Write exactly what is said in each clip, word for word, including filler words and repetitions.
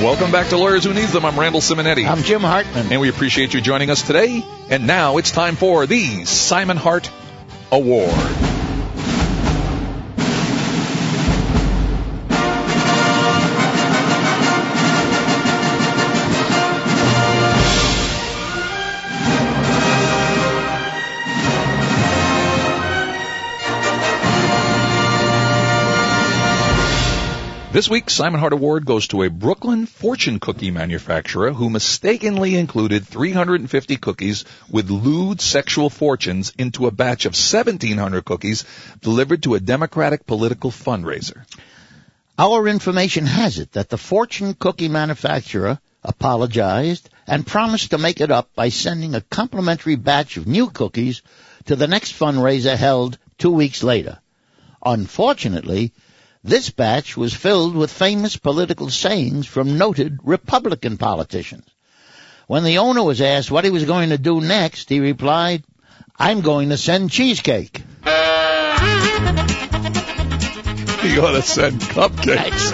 Welcome back to Lawyers Who Needs Them. I'm Randall Simonetti. I'm Jim Hartman. And we appreciate you joining us today. And now it's time for the Simon Hart Award. This week's Simon Hart Award goes to a Brooklyn fortune cookie manufacturer who mistakenly included three hundred fifty cookies with lewd sexual fortunes into a batch of seventeen hundred cookies delivered to a Democratic political fundraiser. Our information has it that the fortune cookie manufacturer apologized and promised to make it up by sending a complimentary batch of new cookies to the next fundraiser held two weeks later. Unfortunately, this batch was filled with famous political sayings from noted Republican politicians. When the owner was asked what he was going to do next, he replied, "I'm going to send cheesecake." You ought to send cupcakes.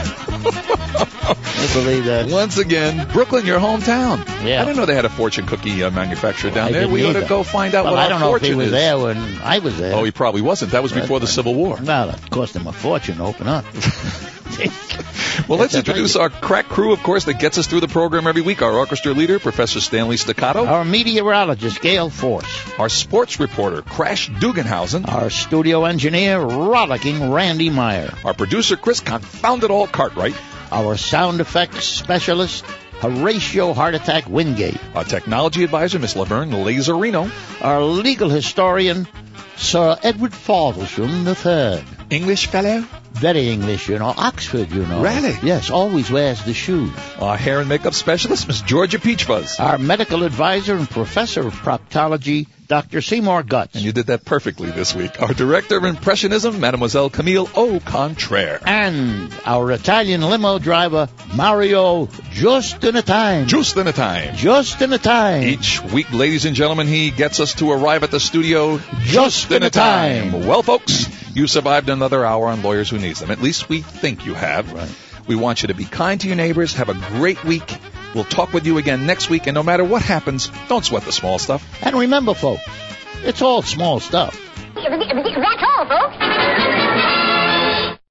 I believe that. Once again, Brooklyn, your hometown. Yeah. I didn't know they had a fortune cookie uh, manufacturer down I there. didn't We ought either. to go find out well, what I our don't know if fortune he was is. there when I was there. Oh, he probably wasn't. That was before the Civil War. Well, it cost him a fortune to open up. Well, let's That's introduce amazing. our crack crew, of course, that gets us through the program every week. Our orchestra leader, Professor Stanley Staccato. Our meteorologist, Gail Force. Our sports reporter, Crash Dugenhausen. Our studio engineer, rollicking Randy Meyer. Our producer, Chris Confounded All Cartwright. Our sound effects specialist, Horatio Heart Attack Wingate. Our technology advisor, Miss Laverne Lazarino. Our legal historian, Sir Edward Faldersham the Third. English fellow. Very English, you know. Oxford, you know. Really? Yes, always wears the shoes. Our hair and makeup specialist, Miss Georgia Peachfuzz. Our medical advisor and professor of proctology, Doctor Seymour Guts. And you did that perfectly this week. Our director of impressionism, Mademoiselle Camille O. Contraire. And our Italian limo driver, Mario, just in a time. Just in a time. Just in a time. Each week, ladies and gentlemen, he gets us to arrive at the studio Just in a time. Well, folks, you survived another hour on Lawyers Who Needs Them. At least we think you have. Right. We want you to be kind to your neighbors. Have a great week. We'll talk with you again next week. And no matter what happens, don't sweat the small stuff. And remember, folks, it's all small stuff. That's all, folks.